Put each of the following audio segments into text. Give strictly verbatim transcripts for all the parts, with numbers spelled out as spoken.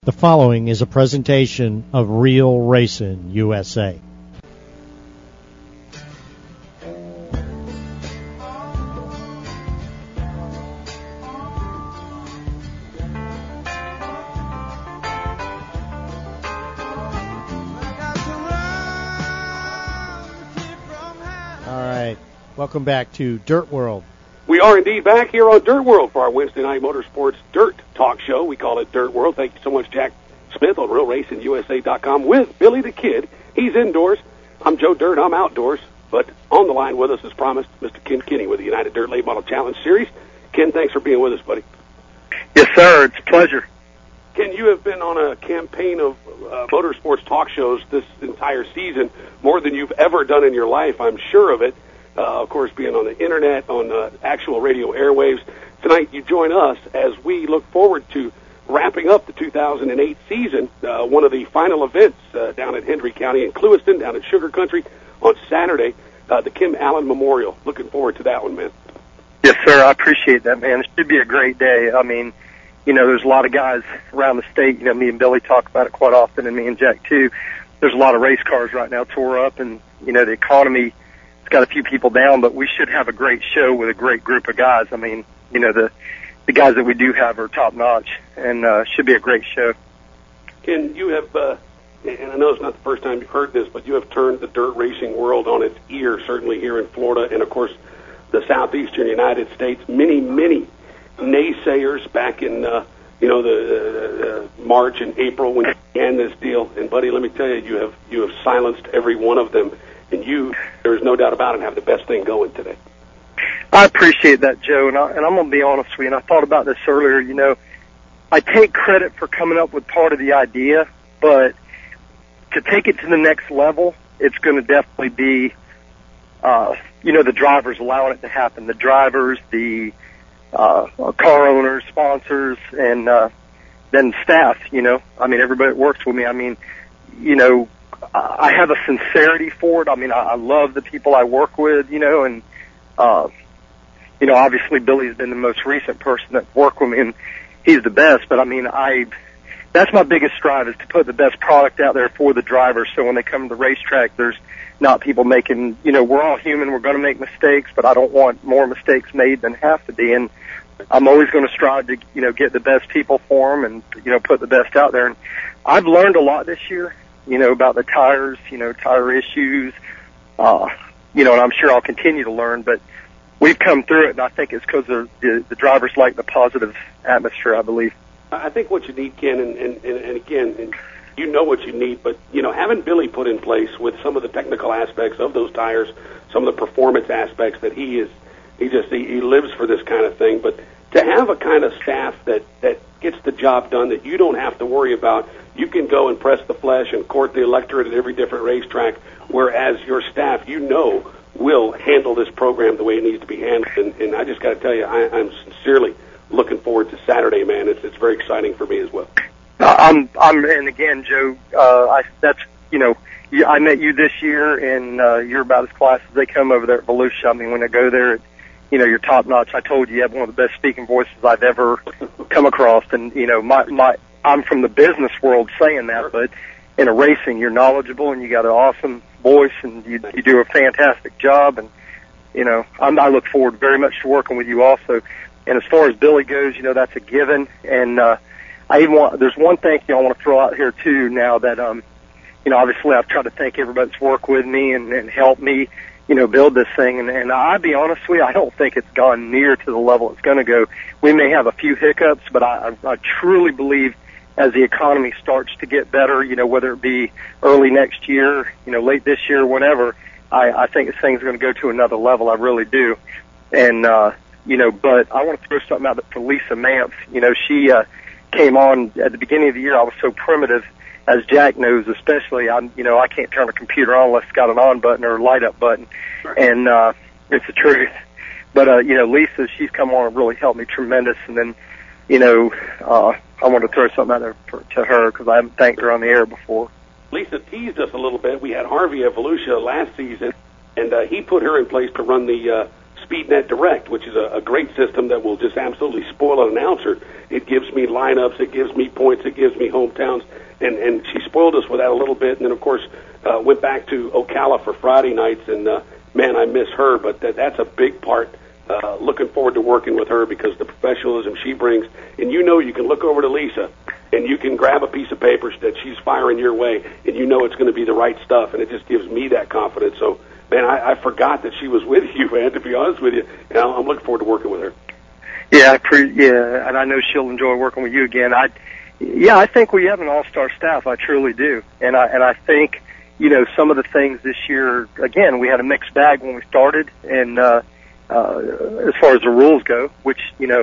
The following is a presentation of Real Racing U S A. Welcome back to Dirt World. We are indeed back here on Dirt World for our Wednesday night motorsports dirt talk show. We call it Dirt World. Thank you so much, Jack Smith on Real Racing U S A dot com with Billy the Kid. He's indoors. I'm Joe Dirt. I'm outdoors. But on the line with us, as promised, Mister Ken Kinney with the United Dirt Late Model Challenge Series. Ken, thanks for being with us, buddy. Yes, sir. It's a pleasure. Ken, you have been on a campaign of uh, motorsports talk shows this entire season, more than you've ever done in your life. I'm sure of it. Uh, of course, being on the internet, on uh, actual radio airwaves. Tonight, you join us as we look forward to wrapping up the two thousand eight season, uh, one of the final events uh, down at Hendry County in Clewiston, down at Sugar Country on Saturday, uh, the Kim Allen Memorial. Looking forward to that one, man. Yes, sir. I appreciate that, man. It should be a great day. I mean, you know, there's a lot of guys around the state. You know, me and Billy talk about it quite often, and me and Jack, too. There's a lot of race cars right now tore up, and, you know, the economy got a few people down, but we should have a great show with a great group of guys. I mean, you know, the the guys that we do have are top notch, and uh, should be a great show. Ken, you have, uh, and I know it's not the first time you've heard this, but you have turned the dirt racing world on its ear, certainly here in Florida, and of course the southeastern United States. Many, many naysayers back in, uh, you know, the uh, March and April when you began this deal. And buddy, let me tell you, you have you have silenced every one of them. And you, there's no doubt about it, have the best thing going today. I appreciate that, Joe, and, I, and I'm going to be honest with you, and I thought about this earlier. You know, I take credit for coming up with part of the idea, but to take it to the next level, it's going to definitely be, uh, you know, the drivers allowing it to happen. The drivers, the uh, car owners, sponsors, and uh, then staff, you know. I mean, everybody that works with me, I mean, you know, I have a sincerity for it. I mean, I, I love the people I work with, you know, and, uh, you know, obviously Billy's been the most recent person that worked with me, and he's the best. But, I mean, I that's my biggest strive is to put the best product out there for the drivers so when they come to the racetrack, there's not people making, you know, we're all human. We're going to make mistakes, but I don't want more mistakes made than have to be. And I'm always going to strive to, you know, get the best people for them and, you know, put the best out there. And I've learned a lot this year. You know, about the tires, you know, tire issues, uh, you know, and I'm sure I'll continue to learn, but we've come through it, and I think it's because the, the, the drivers like the positive atmosphere, I believe. I think what you need, Ken, and, and, and again, and you know what you need, but, you know, having Billy put in place with some of the technical aspects of those tires, some of the performance aspects that he is, he just, he, he lives for this kind of thing, but to have a kind of staff that, that gets the job done, that you don't have to worry about. You can go and press the flesh and court the electorate at every different racetrack, whereas your staff, you know, will handle this program the way it needs to be handled. And, and I just got to tell you, I, I'm sincerely looking forward to Saturday, man. It's it's very exciting for me as well. Uh, I'm I'm and again, Joe, uh, I that's you know, you, I met you this year, and uh, you're about as class as they come over there at Volusia. I mean, when I go there, it, you know, you're top notch. I told you you have one of the best speaking voices I've ever come across, and you know, my my. I'm from the business world saying that, but in a racing, you're knowledgeable and you got an awesome voice and you, you do a fantastic job. And, you know, I'm, I look forward very much to working with you also. And as far as Billy goes, you know, that's a given. And, uh, I even want, there's one thing you know, I want to throw out here too now that, um, you know, obviously I've tried to thank everybody that's worked with me and, and helped me, you know, build this thing. And, and I'll be honest with you, I don't think it's gone near to the level it's going to go. We may have a few hiccups, but I, I, I truly believe as the economy starts to get better, you know, whether it be early next year, you know, late this year, whenever, I, I think this thing's going to go to another level. I really do. And, uh, you know, but I want to throw something out for Lisa Mance. You know, she, uh, came on at the beginning of the year. I was so primitive, as Jack knows, especially. I'm, you know, I can't turn a computer on unless it's got an on button or a light up button. And, uh, it's the truth. But, uh, you know, Lisa, she's come on and really helped me tremendous. And then, you know, uh, I want to throw something out there for, to her because I haven't thanked her on the air before. Lisa teased us a little bit. We had Harvey at Volusia last season, and uh, he put her in place to run the uh, SpeedNet Direct, which is a, a great system that will just absolutely spoil an announcer. It gives me lineups, it gives me points, it gives me hometowns, and, and she spoiled us with that a little bit. And then, of course, uh, went back to Ocala for Friday nights, and, uh, man, I miss her, but that, that's a big part. Uh, looking forward to working with her because the professionalism she brings. And you know you can look over to Lisa, and you can grab a piece of paper that she's firing your way, and you know it's going to be the right stuff, and it just gives me that confidence. So, man, I, I forgot that she was with you, man, to be honest with you, and I'm looking forward to working with her. Yeah, I pre- yeah, and I know she'll enjoy working with you again. I, yeah, I think we have an all-star staff. I truly do, and I and I think, you know, some of the things this year. Again, we had a mixed bag when we started, and uh, uh, as far as the rules go, which you know,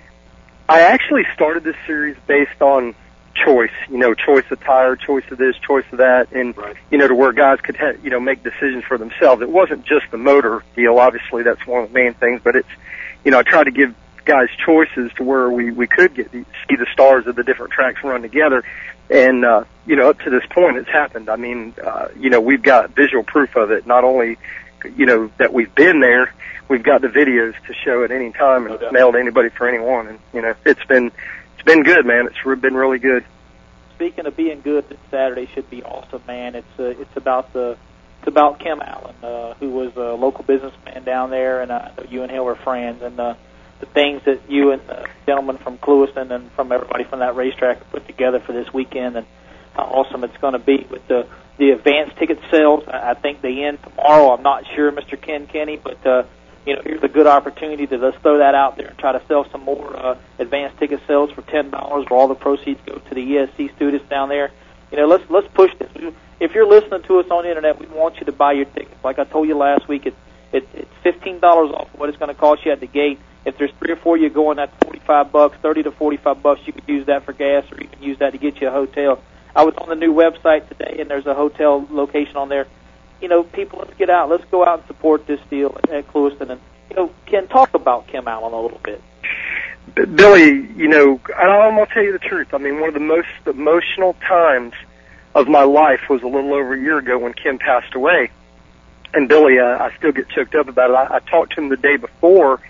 I actually started this series based on choice. You know, choice of tire, choice of this, choice of that, and right. you know, to where guys could ha- you know make decisions for themselves. It wasn't just the motor deal. Obviously, that's one of the main things, but it's, you know, I tried to give guys choices to where we, we could get see the stars of the different tracks run together. And, uh, you know, up to this point, it's happened. I mean, uh, you know, we've got visual proof of it. Not only, you know, that we've been there, we've got the videos to show at any time and Okay. mail to anybody for anyone. And, you know, it's been, it's been good, man. It's re- been really good. Speaking of being good, this Saturday should be awesome, man. It's, uh, it's about the, it's about Kim Allen, uh, who was a local businessman down there, and, uh, you and him were friends, and, uh, the things that you and the gentlemen from Clewiston and from everybody from that racetrack put together for this weekend, and how awesome it's going to be with the the advanced ticket sales. I think they end tomorrow. I'm not sure, Mister Ken Kenny, but uh, you know, here's a good opportunity to let's throw that out there and try to sell some more uh, advanced ticket sales for ten dollars, where all the proceeds go to the E S C students down there. You know, let's let's push this. If you're listening to us on the internet, we want you to buy your tickets. Like I told you last week, it's it, it's fifteen dollars off what it's going to cost you at the gate. If there's three or four you going, that's forty-five bucks, thirty to forty-five bucks. You could use that for gas, or you can use that to get you a hotel. I was on the new website today, and there's a hotel location on there. You know, people, let's get out. Let's go out and support this deal at, at Clewiston. And, you know, Ken, talk about Kim Allen a little bit. Billy, you know, and I'm going to tell you the truth. I mean, one of the most emotional times of my life was a little over a year ago when Kim passed away. And, Billy, uh, I still get choked up about it. I, I talked to him the day before,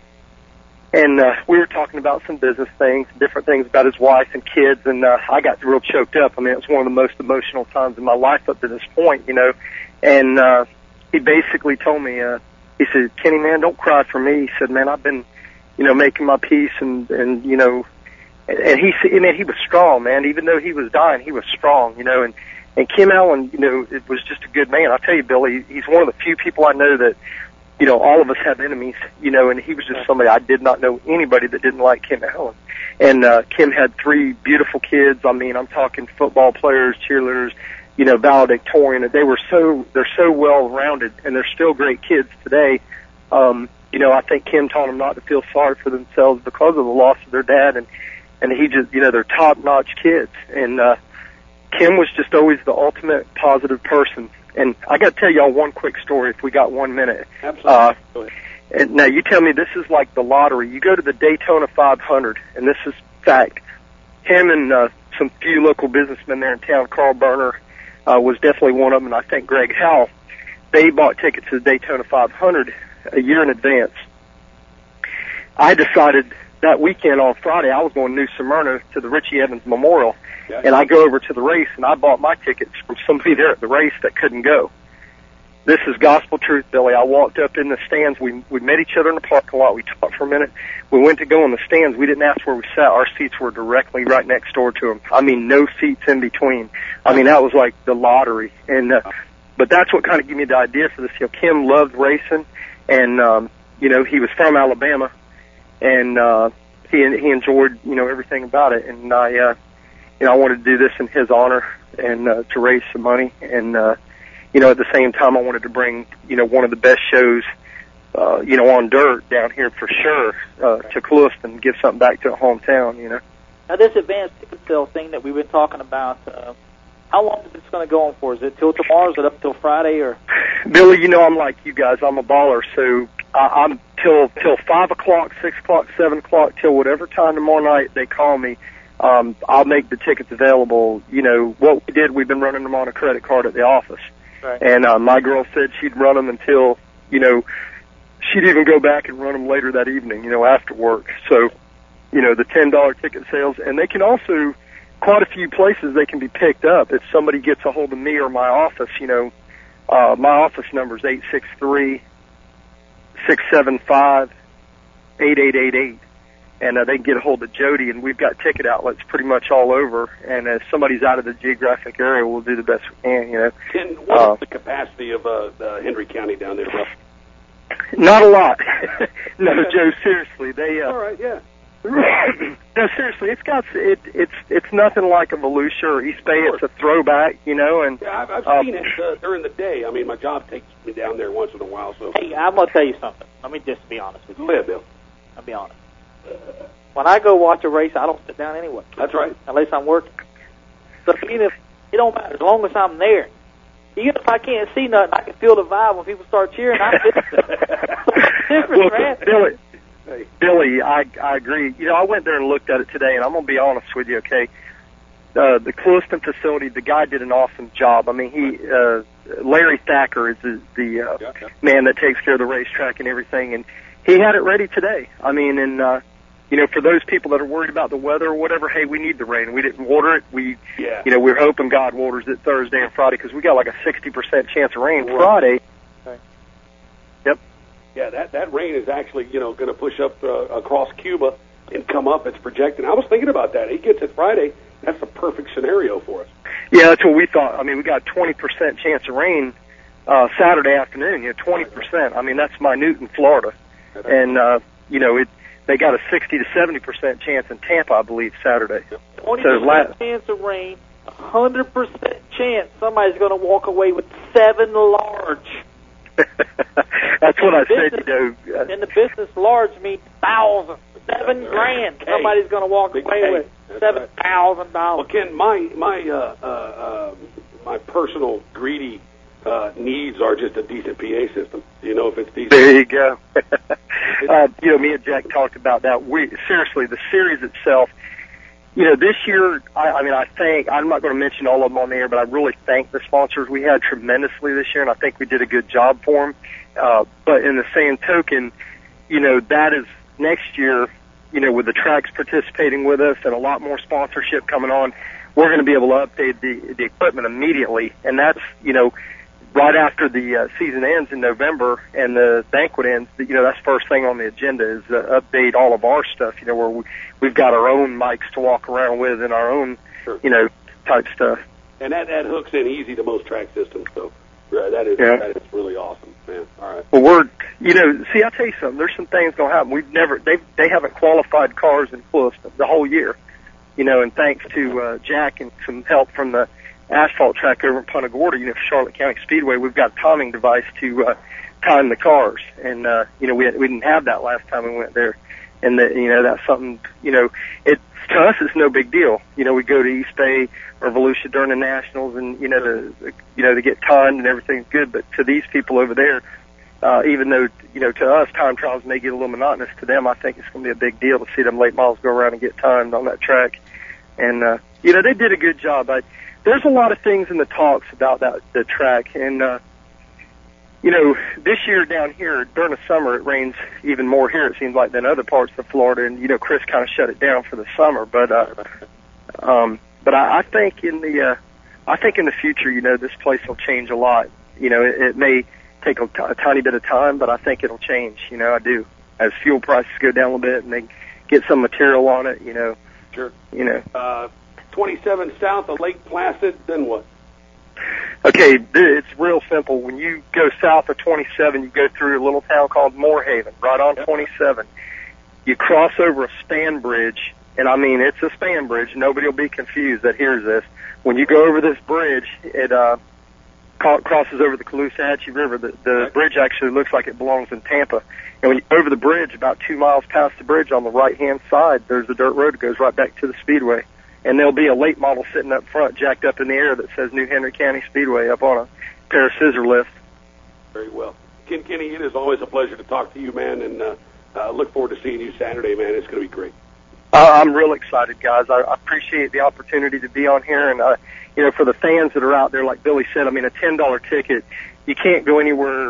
and uh, we were talking about some business things, different things about his wife and kids, and uh, I got real choked up. I mean, it was one of the most emotional times in my life up to this point, you know. And uh, he basically told me, uh, he said, Kenny, man, don't cry for me. He said, man, I've been, you know, making my peace, and, and you know, and, and he said, man, he was strong, man. Even though he was dying, he was strong, you know. And, and Kim Allen, you know, it was just a good man. I'll tell you, Billy, he's one of the few people I know that, you know, all of us have enemies, you know, and he was just somebody. I did not know anybody that didn't like Kim Allen. And uh, Kim had three beautiful kids. I mean, I'm talking football players, cheerleaders, you know, valedictorian. They were so, they're so well-rounded, and they're still great kids today. Um, you know, I think Kim taught them not to feel sorry for themselves because of the loss of their dad, and, and he just, you know, they're top-notch kids. And uh, Kim was just always the ultimate positive person. And I got to tell y'all one quick story if we got one minute. Absolutely. Uh, and now you tell me this is like the lottery. You go to the Daytona five hundred, and this is fact. Him and uh, some few local businessmen there in town, Carl Berner uh, was definitely one of them, and I think Greg Howell, they bought tickets to the Daytona five hundred a year in advance. I decided that weekend on Friday I was going to New Smyrna to the Richie Evans Memorial. Yeah. And I go over to the race, and I bought my tickets from somebody there at the race that couldn't go. This is gospel truth, Billy. I walked up in the stands. We we met each other in the parking lot. We talked for a minute. We went to go in the stands. We didn't ask where we sat. Our seats were directly right next door to them. I mean, no seats in between. I mean, that was like the lottery. And uh, but that's what kind of gave me the idea for this. You know, Kim loved racing, and um, you know, he was from Alabama, and uh, he he enjoyed, you know, everything about it. And I. Uh, You know, I wanted to do this in his honor and uh, to raise some money. And, uh, you know, at the same time, I wanted to bring, you know, one of the best shows, uh, you know, on dirt down here for sure uh, to Clewiston and give something back to the hometown, you know. Now, this advanced ticket sale thing that we've been talking about, uh, how long is this going to go on for? Is it till tomorrow? Is it up till Friday? Or Billy, you know I'm like you guys. I'm a baller, so I, I'm till till five o'clock, six o'clock, seven o'clock, till whatever time tomorrow night they call me. Um, I'll make the tickets available. You know, what we did, we've been running them on a credit card at the office. Right. And uh, my girl said she'd run them until, you know, she'd even go back and run them later that evening, you know, after work. So, you know, the ten dollar ticket sales, and they can also, quite a few places they can be picked up. If somebody gets a hold of me or my office, you know, uh, my office number is eight six three, six seven five, eight eight eight eight. And uh, they can get a hold of Jody, and we've got ticket outlets pretty much all over. And if somebody's out of the geographic area, we'll do the best we can, you know. Ken, what uh, is the capacity of uh, uh, Henry County down there, roughly? Not a lot. No, Joe, seriously. They, uh, all right, yeah. No, seriously, it's got it. It's it's nothing like a Volusia or East Bay. It's a throwback, you know. And yeah, I've, I've uh, seen it uh, during the day. I mean, my job takes me down there once in a while. So Hey, I'm gonna tell you something. Let me just be honest with you. go ahead, Bill. I'll be honest. When I go watch a race, I don't sit down anyway, That's right. unless I'm working. So even if it don't matter, as long as I'm there. Even if I can't see nothing, I can feel the vibe when people start cheering. I'm listening. So it's different, well, man. Billy, Billy, I I agree. You know, I went there and looked at it today, and I'm gonna be honest with you, okay? Uh, the Clewiston facility, the guy did an awesome job. I mean, he uh, Larry Thacker is the, the uh, Yeah, yeah. man that takes care of the racetrack and everything, and he had it ready today. I mean, and uh, you know, for those people that are worried about the weather or whatever, hey, we need the rain. We didn't water it. We, Yeah. you know, we're hoping God waters it Thursday and Friday because we got like a sixty percent chance of rain Right. Friday. Okay. Yep. Yeah, that that rain is actually, you know, going to push up uh, across Cuba and come up. It's projected. I was thinking about that. He gets it Friday. That's a perfect scenario for us. Yeah, that's what we thought. I mean, we got twenty percent chance of rain uh, Saturday afternoon. You know, twenty percent. I mean, that's minute in Florida, and uh, you know, it. They got a sixty to seventy percent chance in Tampa, I believe, Saturday. twenty So percent la- chance of rain, one hundred percent chance somebody's going to walk away with seven large. That's what I said, you know. Uh, In the business, large means thousand, seven grand. K. Somebody's going to walk Big away K. with That's seven thousand Well, dollars. Ken, my my uh, uh, uh, my personal greedy uh, needs are just a decent P A system. Do you know if it's decent? There you go. uh, you know, me and Jack talked about that. We seriously, the series itself. You know, this year, I, I mean, I think I'm not going to mention all of them on the air, but I really thank the sponsors. We had tremendously this year, and I think we did a good job for them. Uh, but in the same token, you know, that is next year. You know, with the tracks participating with us and a lot more sponsorship coming on, we're going to be able to update the the equipment immediately, and that's you know. Right after the uh, season ends in November and the banquet ends, you know, that's first thing on the agenda is uh, update all of our stuff, you know, where we, we've got our own mics to walk around with and our own, Sure. you know, type stuff. And that, that hooks in easy to most track systems, so uh, that is Yeah. that is really awesome, man. All right. Well, we're, you know, see, I'll tell you something. There's some things going to happen. We've never, they they haven't qualified cars in Clewiston the whole year, you know, and thanks to uh, Jack and some help from the asphalt track over in Punta Gorda, you know, Charlotte County Speedway, we've got a timing device to uh, time the cars, and uh, you know, we we didn't have that last time we went there, and that you know that's something, you know, it to us it's no big deal. You know, we go to East Bay or Volusia during the Nationals, and you know, to you know to get timed and everything's good, but to these people over there, uh, even though you know to us time trials may get a little monotonous, to them I think it's going to be a big deal to see them late models go around and get timed on that track, and uh, you know they did a good job. I, There's a lot of things in the talks about that the track, and uh, you know, this year down here during the summer it rains even more here. It seems like than other parts of Florida, and you know, Chris kind of shut it down for the summer. But uh, um, but I, I think in the uh, I think in the future, you know, this place will change a lot. You know, it, it may take a, t- a tiny bit of time, but I think it'll change. You know, I do as fuel prices go down a little bit and they get some material on it. You know, Sure. you know. Uh, twenty-seven south of Lake Placid, then what? Okay, it's real simple. When you go south of twenty-seven, you go through a little town called Moorhaven, right on Yep. twenty-seven. You cross over a span bridge, and I mean, it's a span bridge. Nobody will be confused that hears this. When you go over this bridge, it uh, ca- crosses over the Caloosahatchee River. The, the Right. bridge actually looks like it belongs in Tampa. And when you over the bridge, about two miles past the bridge on the right-hand side, there's a dirt road that goes right back to the Speedway. And there'll be a late model sitting up front, jacked up in the air, that says New Henry County Speedway up on a pair of scissor lifts. Very well. Ken Kenny, it is always a pleasure to talk to you, man, and uh, uh, look forward to seeing you Saturday, man. It's going to be great. Uh, I'm real excited, guys. I, I appreciate the opportunity to be on here. And, uh, you know, for the fans that are out there, like Billy said, I mean, a ten dollar ticket, you can't go anywhere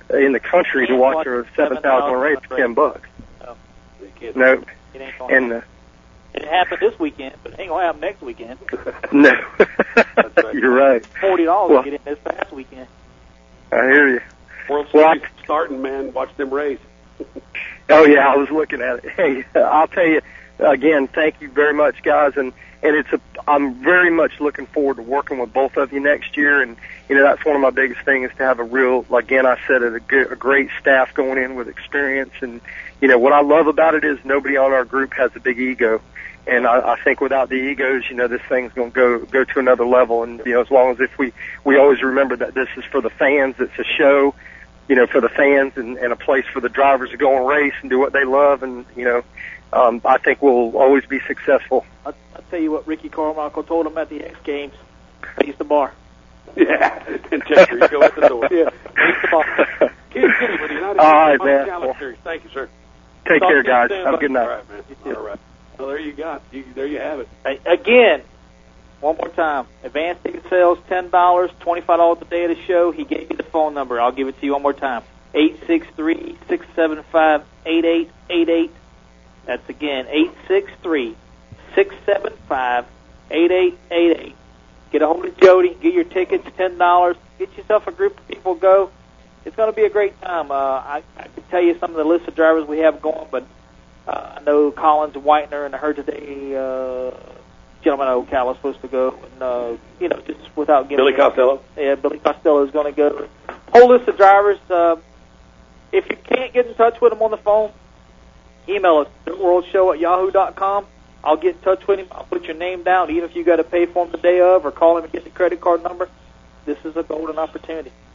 in the country to watch a seven thousand race for ten bucks. No, no. It ain't gonna and uh, it happened this weekend, but it ain't gonna happen next weekend. No, you're right. Forty dollars well, to get in this past weekend. I hear you. World well, Series I, starting, man. Watch them race. Oh yeah, I was looking at it. Hey, I'll tell you again. Thank you very much, guys, and and it's a. I'm very much looking forward to working with both of you next year, and you know that's one of my biggest things, is to have a real, again, I said it, a, good, a great staff going in with experience, and you know what I love about it is nobody on our group has a big ego. And I, I think without the egos, you know, this thing's going to go go to another level. And you know, as long as if we we always remember that this is for the fans, it's a show, you know, for the fans, and, and a place for the drivers to go and race and do what they love. And you know, um, I think we'll always be successful. I'll, I'll tell you what Ricky Carmichael told him at the X Games: raise the bar. Yeah, and check your ego at the door. Yeah, raise the bar. Kenny, Kenny, with the United All right, States man. Well, Series. Thank you, sir. Take Talk care, to you guys. soon, Have a bud. good night. All right, man. All right. Well, there you got. You, there you have it. Hey, again, one more time. Advanced ticket sales, ten dollars, twenty-five dollars the day of the show. He gave me the phone number. I'll give it to you one more time. eight six three, six seven five, eight eight eight eight. That's again, eight six three, six seven five, eight eight eight eight. Get a hold of Jody. Get your tickets, ten dollars. Get yourself a group of people. Go. It's going to be a great time. Uh, I, I can tell you some of the list of drivers we have going, but uh, I know Collins and Whitener and I heard today, uh, gentleman out of Ocala is supposed to go. And, uh, you know, just without giving... Billy Costello? Yeah, Billy Costello is going to go. Whole list of drivers. Uh, if you can't get in touch with them on the phone, email us, dirtworldshow at yahoo dot com. I'll get in touch with him. I'll put your name down, even if you got to pay for him the day of or call him and get the credit card number. This is a golden opportunity.